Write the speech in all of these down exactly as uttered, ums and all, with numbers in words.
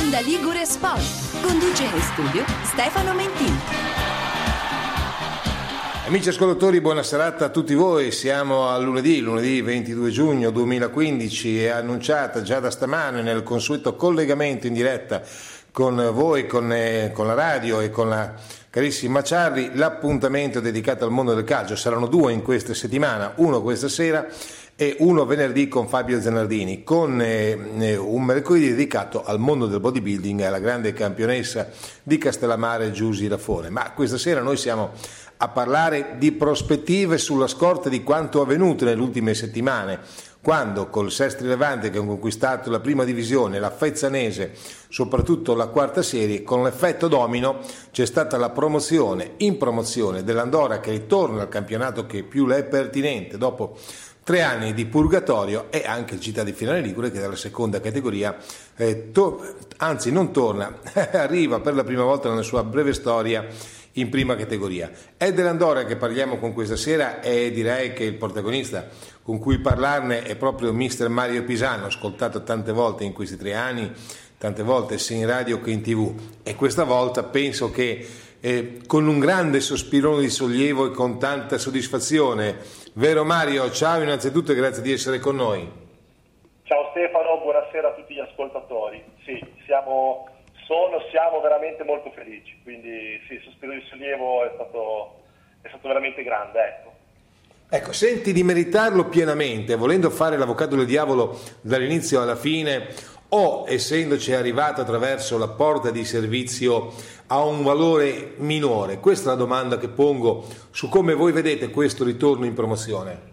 Onda Ligure Sport. Conduce in studio Stefano Mentini. Amici ascoltatori, buona serata a tutti voi. Siamo a lunedì, lunedì ventidue giugno duemilaquindici. È annunciata già da stamane nel consueto collegamento in diretta con voi, con, eh, con la radio e con la carissima Charlie, l'appuntamento dedicato al mondo del calcio. Saranno due in questa settimana, uno questa sera e uno venerdì con Fabio Zanardini, con eh, un mercoledì dedicato al mondo del bodybuilding e alla grande campionessa di Castellammare Giusy Raffone. Ma questa sera noi siamo a parlare di prospettive sulla scorta di quanto avvenuto nelle ultime settimane, quando col Sestri Levante, che ha conquistato la prima divisione, la Fezzanese, soprattutto la quarta serie, con l'effetto domino c'è stata la promozione in promozione dell'Andorra, che ritorna al campionato che più le è pertinente dopo tre anni di purgatorio, e anche il Città di Finale Ligure, che dalla seconda categoria eh, to- anzi non torna, arriva per la prima volta nella sua breve storia in prima categoria. È dell'Andorra che parliamo con questa sera, e direi che il protagonista con cui parlarne è proprio mister Mario Pisano, ascoltato tante volte in questi tre anni, tante volte sia in radio che in tv, e questa volta penso che eh, con un grande sospirone di sollievo e con tanta soddisfazione. Vero Mario? Ciao innanzitutto e grazie di essere con noi. Ciao Stefano, buonasera a tutti gli ascoltatori. Sì, siamo, sono, siamo veramente molto felici, quindi sì, il sospiro di sollievo è stato, è stato veramente grande, ecco. Ecco, senti di meritarlo pienamente, volendo fare l'avvocato del diavolo dall'inizio alla fine, o essendoci arrivato attraverso la porta di servizio ha un valore minore? Questa è la domanda che pongo su come voi vedete questo ritorno in promozione.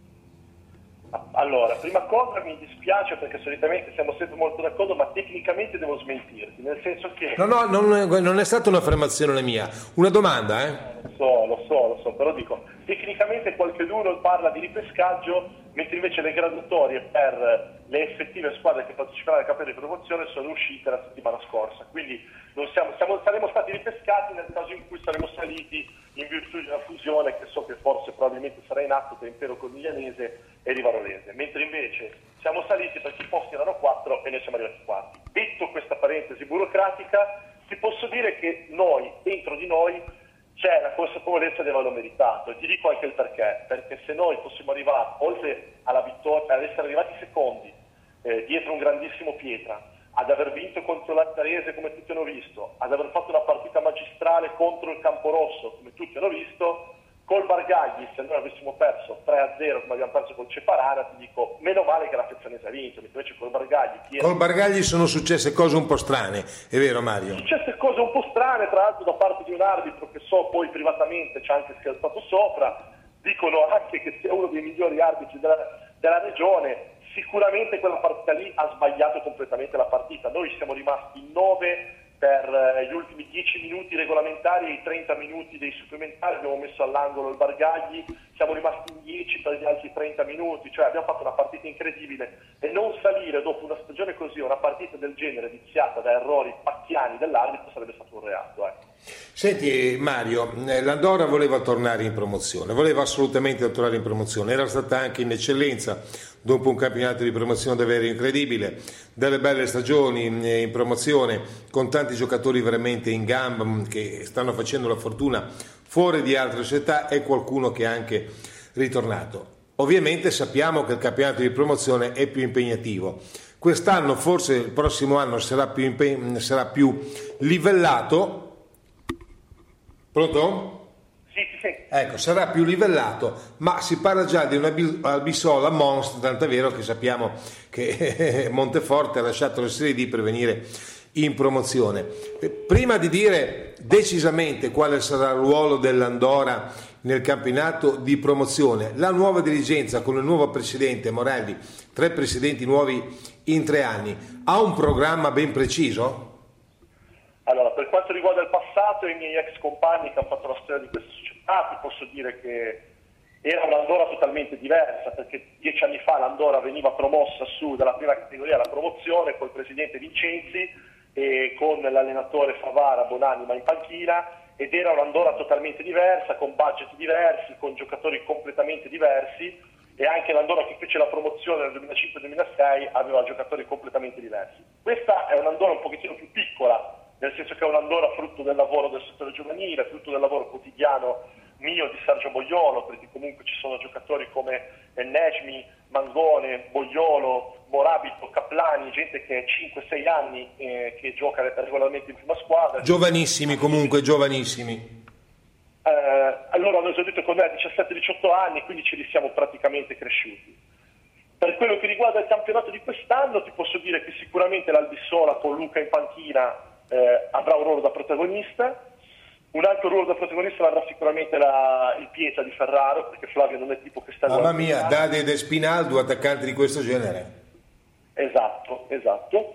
Allora, prima cosa mi dispiace perché solitamente siamo sempre molto d'accordo, ma tecnicamente devo smentirti, nel senso che... No, no, non è, non è stata un'affermazione la mia, una domanda, eh? Lo so, lo so, lo so, però dico, tecnicamente qualcuno parla di ripescaggio, mentre invece le graduatorie per le effettive squadre che parteciperanno al campionato di promozione sono uscite la settimana scorsa, quindi non siamo, siamo, saremo stati ripescati nel caso in cui saremo saliti in virtù di una fusione che so che forse probabilmente sarà in atto tra Impero Corniglianese e Rivarolese, mentre invece siamo saliti perché i posti erano quattro e noi siamo arrivati quarti. Detto questa parentesi burocratica, ti posso dire che noi, dentro di noi, c'è la consapevolezza di averlo meritato, e ti dico anche il perché, perché se noi fossimo arrivati, oltre alla vittoria, ad essere arrivati secondi, eh, dietro un grandissimo Pietra, ad aver vinto contro l'Attarese come tutti hanno visto, ad aver fatto una partita magistrale contro il Camporosso come tutti hanno visto, col Bargagli, se noi avessimo perso tre a zero come abbiamo perso col Ceparana, ti dico, meno male che la Fezzanese ha vinto, invece col Bargagli... Piero... Col Bargagli sono successe cose un po' strane, è vero Mario? Sono successe cose un po' strane, tra l'altro da parte di un arbitro che so poi privatamente ci ha anche scherzato sopra, dicono anche che sia uno dei migliori arbitri della, della regione. Sicuramente quella partita lì ha sbagliato completamente la partita. Noi siamo rimasti in nove per gli ultimi dieci minuti regolamentari e i trenta minuti dei supplementari, abbiamo messo all'angolo il Bargagli, siamo rimasti in dieci per gli altri trenta minuti, cioè abbiamo fatto una partita incredibile, e non salire dopo una stagione così, una partita del genere viziata da errori pacchiani dell'arbitro, sarebbe stato un reato. Eh. Senti Mario, l'Andorra voleva tornare in promozione, voleva assolutamente tornare in promozione, era stata anche in eccellenza dopo un campionato di promozione davvero incredibile, delle belle stagioni in promozione con tanti giocatori veramente in gamba che stanno facendo la fortuna fuori di altre società, e qualcuno che è anche ritornato. Ovviamente sappiamo che il campionato di promozione è più impegnativo. Quest'anno, forse il prossimo anno sarà più, impeg- sarà più livellato. Pronto? Sì, sì, sì. Ecco, sarà più livellato, ma si parla già di una Albissola Monst, tant'è vero che sappiamo che Monteforte ha lasciato la Serie D per venire in promozione. Prima di dire decisamente quale sarà il ruolo dell'Andorra nel campionato di promozione, la nuova dirigenza con il nuovo presidente Morelli, tre presidenti nuovi in tre anni, ha un programma ben preciso? Allora, per quanto riguarda il passato e i miei ex compagni che hanno fatto la storia di questa società, ti posso dire che era un'Andorra totalmente diversa, perché dieci anni fa l'Andorra veniva promossa su dalla prima categoria alla promozione col presidente Vincenzi e con l'allenatore Favara Bonanima in panchina, ed era un'Andorra totalmente diversa, con budget diversi, con giocatori completamente diversi, e anche l'Andorra che fece la promozione nel duemilacinque duemilasei aveva giocatori completamente diversi. Questa è un'Andorra un pochettino più piccola, nel senso che è un'Andorra frutto del lavoro del settore giovanile, frutto del lavoro quotidiano mio, di Sergio Bogliolo, perché comunque ci sono giocatori come Nejmi, Mangone, Bogliolo, Morabito, Caplani, gente che ha cinque sei anni eh, che gioca regolarmente in prima squadra. Giovanissimi comunque, giovanissimi. Eh, allora hanno esordito con me a diciassette diciotto anni, quindi ce li siamo praticamente cresciuti. Per quello che riguarda il campionato di quest'anno ti posso dire che sicuramente l'Albissola con Luca in panchina eh, avrà un ruolo da protagonista. Un altro ruolo da protagonista l'avrà sicuramente la, il Pietra di Ferraro, perché Flavio non è tipo che sta... Mamma mia, Dade ed Espinal, due attaccanti di questo genere. Esatto, esatto.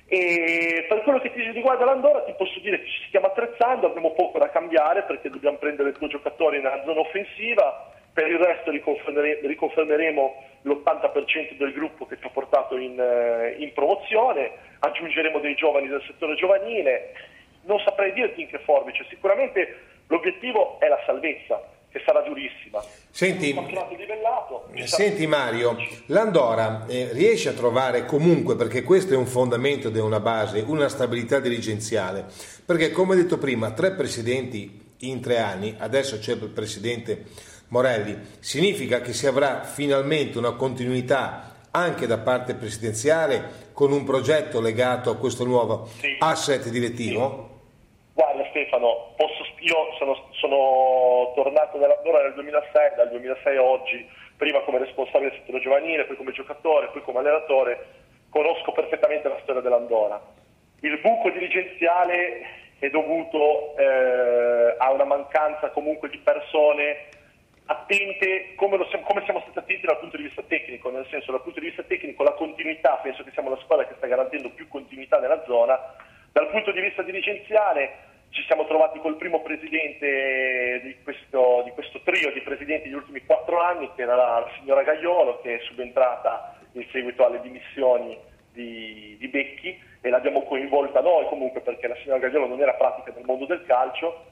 E per quello che ti riguarda l'Andorra ti posso dire che ci stiamo attrezzando, abbiamo poco da cambiare perché dobbiamo prendere due giocatori nella zona offensiva, per il resto riconfermere, riconfermeremo l'ottanta per cento del gruppo che ci ha portato in, in promozione, aggiungeremo dei giovani del settore giovanile. Non saprei dirti in che forbice, sicuramente l'obiettivo è la salvezza, che sarà durissima. Senti, livellato, senti Mario, l'Andorra eh, riesce a trovare comunque, perché questo è un fondamento ed è una base, una stabilità dirigenziale, perché come detto prima, tre presidenti in tre anni, adesso c'è il presidente Morelli, significa che si avrà finalmente una continuità anche da parte presidenziale con un progetto legato a questo nuovo sì. asset direttivo? Sì. Guarda Stefano, posso, io sono, sono tornato nell'Andorra nel duemilasei, dal duemilasei a oggi, prima come responsabile del settore giovanile, poi come giocatore, poi come allenatore, conosco perfettamente la storia dell'Andorra. Il buco dirigenziale è dovuto eh, a una mancanza comunque di persone attente, come, lo siamo, come siamo stati attenti dal punto di vista tecnico, nel senso dal punto di vista tecnico la continuità, penso che siamo la squadra che sta garantendo più continuità nella zona. Dal punto di vista dirigenziale ci siamo trovati col primo presidente di questo, di questo trio di presidenti degli ultimi quattro anni, che era la, la signora Gaiolo, che è subentrata in seguito alle dimissioni di, di Becchi, e l'abbiamo coinvolta noi comunque perché la signora Gaiolo non era pratica nel mondo del calcio,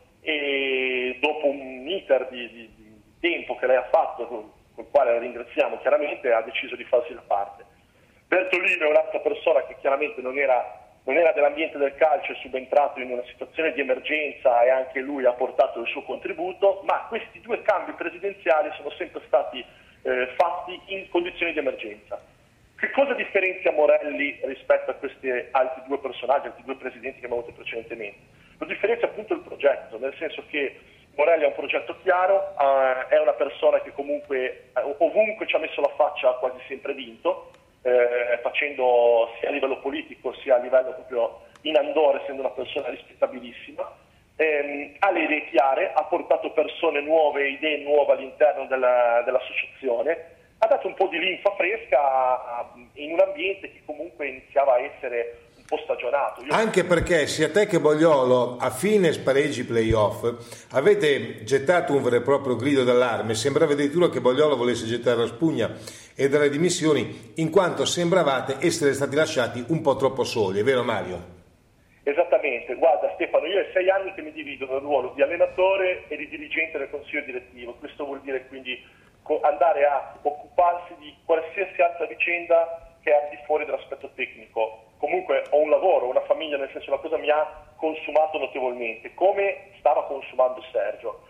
e dopo un iter di, di, di tempo che lei ha fatto, con, con il quale la ringraziamo chiaramente, ha deciso di farsi da parte. Bertolino è un'altra persona che chiaramente non era non era dell'ambiente del calcio, è subentrato in una situazione di emergenza e anche lui ha portato il suo contributo, ma questi due cambi presidenziali sono sempre stati eh, fatti in condizioni di emergenza. Che cosa differenzia Morelli rispetto a questi altri due personaggi, altri due presidenti che abbiamo avuto precedentemente? Lo differenzia appunto il progetto, nel senso che Morelli ha un progetto chiaro, eh, è una persona che comunque eh, ovunque ci ha messo la faccia ha quasi sempre vinto, Eh, facendo sia a livello politico sia a livello proprio in Andorra, essendo una persona rispettabilissima, ehm, ha le idee chiare, ha portato persone nuove, idee nuove all'interno della, dell'associazione, ha dato un po' di linfa fresca a, in un ambiente che comunque iniziava a essere un po' stagionato. Io... Anche perché sia te che Bogliolo a fine spareggi playoff avete gettato un vero e proprio grido d'allarme, sembrava addirittura che Bogliolo volesse gettare la spugna e dalle dimissioni, in quanto sembravate essere stati lasciati un po' troppo soli, è vero Mario? Esattamente, guarda Stefano, io è sei anni che mi divido nel ruolo di allenatore e di dirigente del consiglio direttivo, questo vuol dire quindi andare a occuparsi di qualsiasi altra vicenda che è al di fuori dell'aspetto tecnico. Comunque ho un lavoro, una famiglia, nel senso la cosa mi ha consumato notevolmente, come stava consumando Sergio.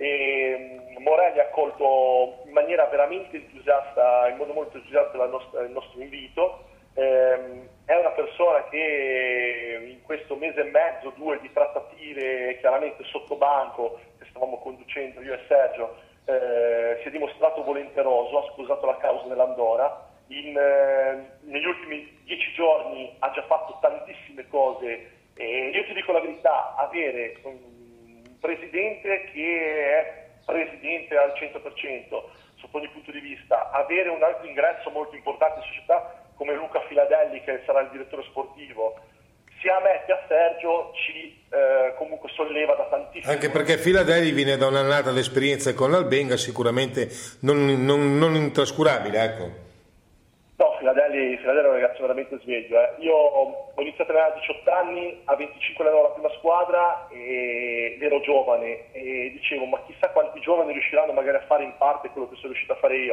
E Morelli ha accolto in maniera veramente entusiasta, in modo molto entusiasta la nostra, il nostro invito. Ehm, è una persona che in questo mese e mezzo, due di trattative chiaramente sotto banco che stavamo conducendo io e Sergio, eh, si è dimostrato volenteroso, ha sposato la causa dell'Andorra. In, eh, negli ultimi dieci giorni ha già fatto tantissime cose e io ti dico la verità, avere un presidente che è presidente al cento per cento sotto ogni punto di vista, avere un altro ingresso molto importante in società come Luca Filadelli che sarà il direttore sportivo, sia a me che a Sergio ci eh, comunque solleva da tantissimo. Anche perché Filadelli viene da un'annata d'esperienza con l'Albenga sicuramente non, non, non intrascurabile, ecco. No, Filadelli, Filadelli è un ragazzo veramente sveglio. Eh. Io ho iniziato a allenare a diciotto anni, a venticinque allenavo la prima squadra ed ero giovane e dicevo ma chissà quanti giovani riusciranno magari a fare in parte quello che sono riuscito a fare io.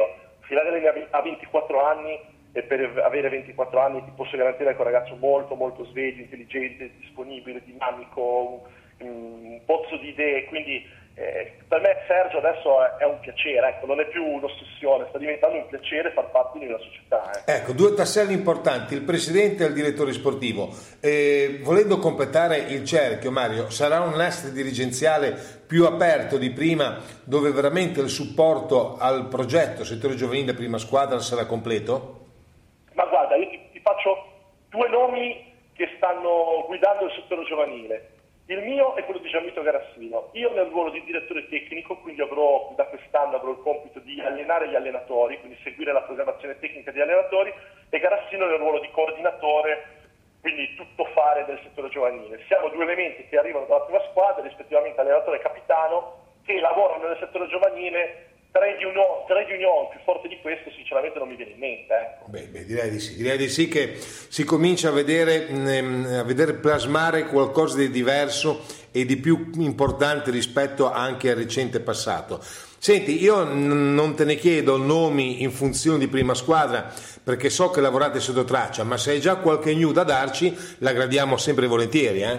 Filarelli ha ventiquattro anni e per avere ventiquattro anni ti posso garantire che è un ragazzo molto molto sveglio, intelligente, disponibile, dinamico, un, un pozzo di idee, quindi eh, per me Sergio adesso è, è un piacere, ecco, non è più un'ossessione, sta diventando un piacere far parte di una società. Eh. Ecco, due tasselli importanti, il presidente e il direttore sportivo. Eh, volendo completare il cerchio, Mario, sarà un nastro dirigenziale più aperto di prima, dove veramente il supporto al progetto settore giovanile prima squadra sarà completo? Ma guarda, io ti, ti faccio due nomi che stanno guidando il settore giovanile. Il mio è quello di Gianvito Garassino. Io nel ruolo di direttore tecnico, quindi avrò da quest'anno avrò il compito di allenare gli allenatori, quindi seguire la programmazione tecnica degli allenatori, e Garassino nel ruolo di coordinatore, quindi tutto fare del settore giovanile. Siamo due elementi che arrivano dalla prima squadra, rispettivamente allenatore e capitano, che lavorano nel settore giovanile. Tre di union, tre di union più forte di questo sinceramente non mi viene in mente. Ecco. Beh, beh, direi di sì, direi di sì che si comincia a vedere, a vedere plasmare qualcosa di diverso e di più importante rispetto anche al recente passato. Senti, io n- non te ne chiedo nomi in funzione di prima squadra perché so che lavorate sotto traccia, ma se hai già qualche news da darci la gradiamo sempre volentieri. Eh?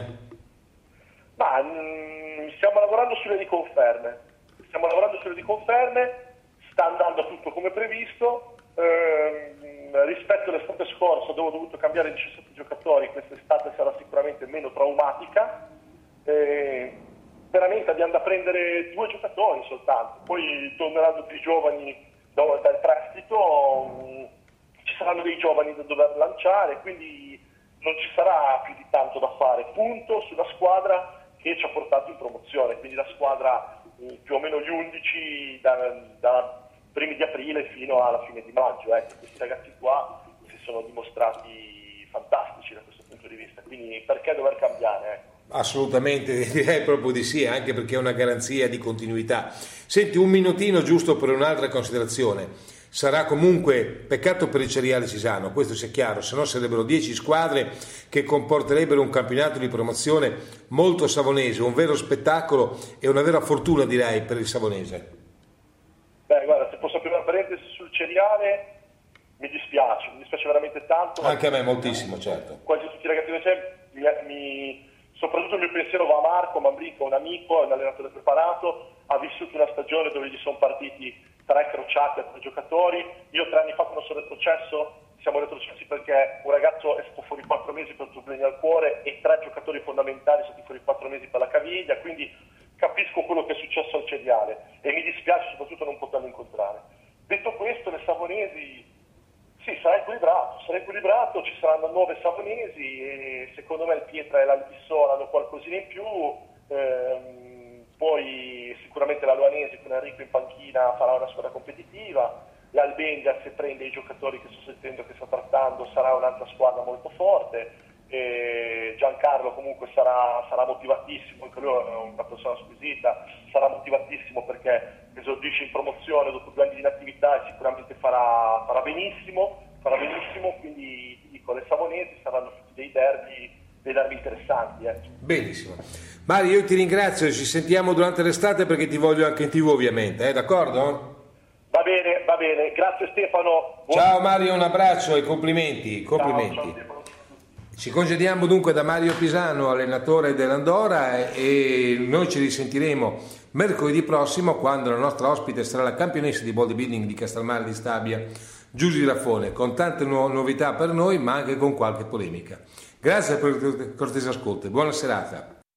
Ma mh, stiamo lavorando sulle riconferme. Stiamo lavorando sulle riconferme, sta andando tutto come previsto, ehm, rispetto all'estate scorsa dove ho dovuto cambiare diciassette giocatori, quest'estate sarà sicuramente meno traumatica, eh, veramente abbiamo da prendere due giocatori soltanto, poi torneranno più giovani dal prestito, mh, ci saranno dei giovani da dover lanciare, quindi non ci sarà più di tanto da fare, punto sulla squadra che ci ha portato in promozione, quindi la squadra più o meno gli undici da, da primi di aprile fino alla fine di maggio. Ecco, questi ragazzi qua si sono dimostrati fantastici da questo punto di vista, quindi perché dover cambiare? Ecco. Assolutamente, direi proprio di sì, anche perché è una garanzia di continuità. Senti, un minutino giusto per un'altra considerazione. Sarà comunque peccato per il Ceriale Sisano, questo sia chiaro, se no sarebbero dieci squadre che comporterebbero un campionato di promozione molto savonese, un vero spettacolo e una vera fortuna, direi, per il savonese. Beh, guarda, se posso aprire una parentesi sul Ceriale, mi dispiace, mi dispiace veramente tanto. Anche a me moltissimo, certo. Quasi tutti i ragazzi che c'è, mi, mi, soprattutto il mio pensiero va a Marco Mambrico, un amico, un allenatore preparato, ha vissuto una stagione dove gli sono partiti tre crociati a tre giocatori. Io tre anni fa quando sono retrocesso, siamo retrocessi perché un ragazzo è stato fuori quattro mesi per problemi al cuore e tre giocatori fondamentali sono stati fuori quattro mesi per la caviglia, quindi capisco quello che è successo al Ceriale e mi dispiace soprattutto non poterlo incontrare. Detto questo, le savonesi sì, sarà equilibrato, sarà equilibrato, ci saranno nove savonesi e secondo me il Pietra e l'Albissola hanno qualcosina in più, ehm, poi sicuramente la Luanesi con Enrico in panchina farà una squadra competitiva, l'Albenga se prende i giocatori che sto sentendo che sta trattando sarà un'altra squadra molto forte, e Giancarlo comunque sarà, sarà motivatissimo, anche lui è una persona squisita, sarà motivatissimo perché esordisce in promozione dopo due anni di inattività e sicuramente farà, farà benissimo, farà benissimo, quindi ti dico, le savonesi saranno tutti dei derby, dei derby interessanti. Eh. Benissimo. Mario, io ti ringrazio, ci sentiamo durante l'estate perché ti voglio anche in tivù ovviamente, eh? D'accordo? Va bene, va bene, grazie Stefano. Buon... Ciao Mario, un abbraccio e complimenti, complimenti. Ciao, ciao, Ci congediamo dunque da Mario Pisano, allenatore dell'Andorra, e noi ci risentiremo mercoledì prossimo quando la nostra ospite sarà la campionessa di bodybuilding di Castelmare di Stabia, Giusy Raffone, con tante nu- novità per noi ma anche con qualche polemica. Grazie per il cortese ascolto e buona serata.